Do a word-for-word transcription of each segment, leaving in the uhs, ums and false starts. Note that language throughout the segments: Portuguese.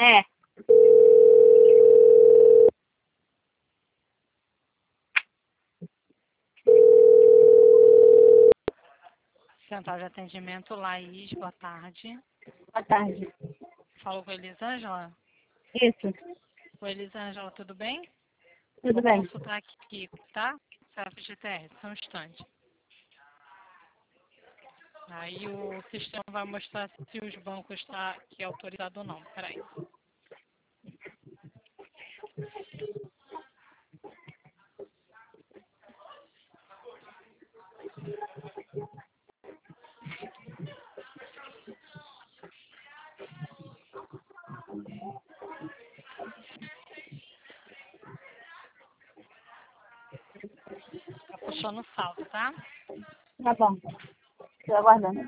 É. Central de atendimento, Laís, boa tarde. Boa tarde. Falou com a Elisângela? Isso. Oi, Elisângela, tudo bem? Tudo Vou bem. consultar aqui, tá? C F G T S, só um instante. Aí o sistema vai mostrar se os bancos estão aqui autorizado ou não. Peraí. Tá puxando o saldo, tá? Tá bom. Estou aguardando.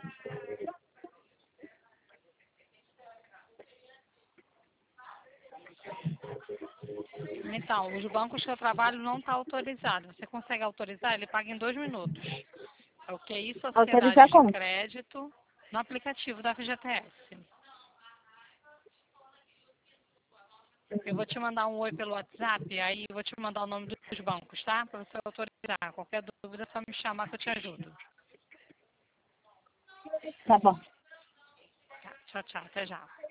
Então, os bancos que eu trabalho não estão autorizados. Você consegue autorizar? Ele paga em dois minutos. É o Q I Autorizar Sociedade de como? Crédito no aplicativo da F G T S. Eu vou te mandar um oi pelo WhatsApp, aí eu vou te mandar o nome dos bancos, tá? Para você autorizar. Qualquer dúvida é só me chamar que eu te ajudo. Tá bom. Tá, tchau, tchau. Até já.